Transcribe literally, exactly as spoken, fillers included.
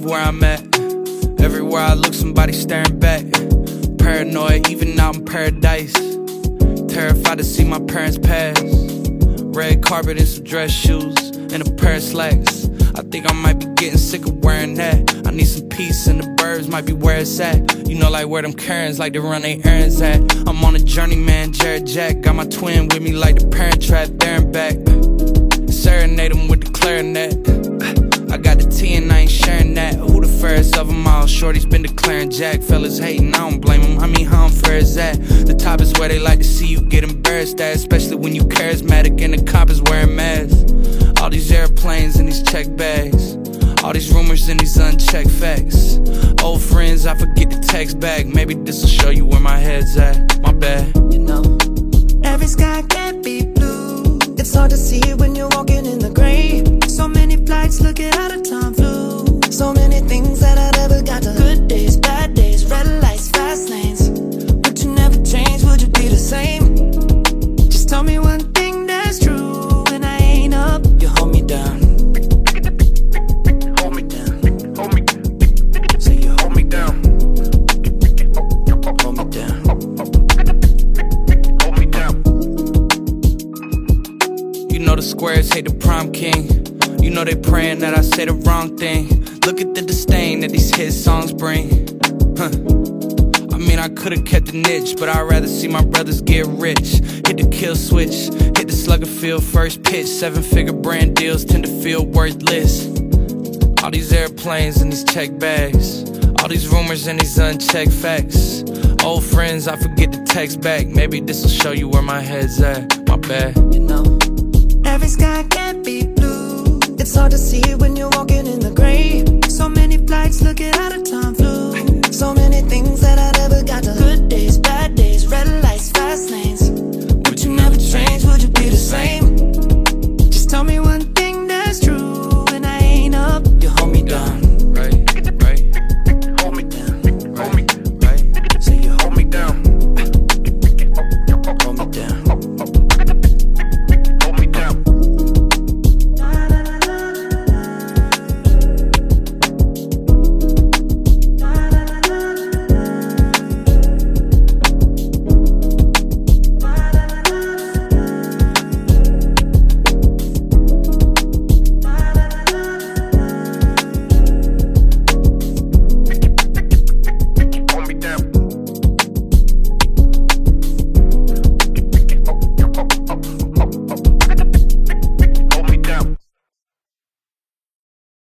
where I'm at. Everywhere I look, somebody staring back. Paranoid, even out in paradise. Terrified to see my parents pass. Red carpet and some dress shoes and a pair of slacks. I think I might be getting sick of wearing that. I need some peace and the birds might be where it's at. You know, like where them Karens like to run their errands at. I'm on a journey, man, Jared Jack. Got my twin with me like the Parent Trap, there and back. Serenade him with the clarinet. I got the tea and I ain't sharing that. Who the fairest of them all? Shorty's been declaring Jack. Fellas hating, I don't blame them. I mean, how unfair is that? The top is where they like to see you get embarrassed at. Especially when you charismatic and the cop is wearing masks. All these airplanes and these check bags. All these rumors and these unchecked facts. Old friends, I forget to text back. Maybe this'll show you where my head's at. My bad. You know, every sky can't be blue. It's hard to see it when you're walking in the gray. So many flights, look at how the time flew. So many things that I never got to. Good days, bad days, red lights, fast lanes. Would you never change? Would you be the same? Just tell me one thing that's true. When I ain't up, you hold me down. Hold me down. Hold me down. Say you hold me down. Hold me down. Hold me down. You know the squares hate the prom king. You know they praying that I say the wrong thing. Look at the disdain that these hit songs bring. Huh. I mean, I could've kept the niche, but I'd rather see my brothers get rich. Hit the kill switch, hit the slugger field first pitch. Seven figure brand deals tend to feel worthless. All these airplanes and these check bags. All these rumors and these unchecked facts. Old friends, I forget to text back. Maybe this'll show you where my head's at. My bad. You know, every sky can't be blue. It's hard to see it when you're walking in the gray. So many flights, look at how the time flew.